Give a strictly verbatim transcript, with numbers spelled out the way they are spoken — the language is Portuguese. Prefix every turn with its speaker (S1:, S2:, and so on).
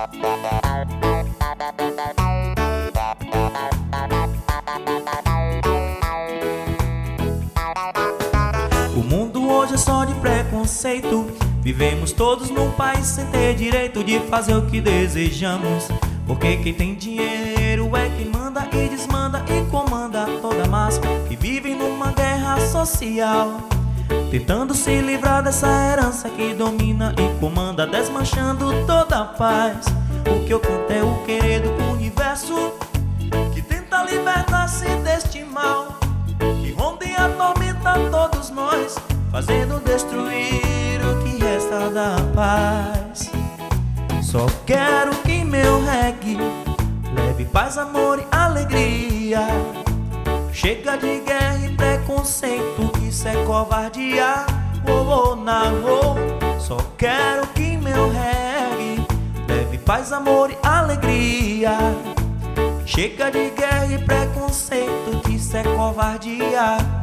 S1: O mundo hoje é só de preconceito. Vivemos todos num país sem ter direito de fazer o que desejamos. Porque quem tem dinheiro é quem manda e desmanda e comanda toda a massa que vive numa guerra social, tentando se livrar dessa herança que domina e comanda, desmanchando toda a paz. O que eu canto é o querer do universo, que tenta libertar-se deste mal que ronda e atormenta todos nós, fazendo destruir o que resta da paz. Só quero que meu reggae leve paz, amor e alegria. Chega de guerra e preconceito, isso é covardia. Oh, oh, na, oh. Só quero que meu reggae leve paz, amor e alegria. Chega de guerra e preconceito, isso é covardia.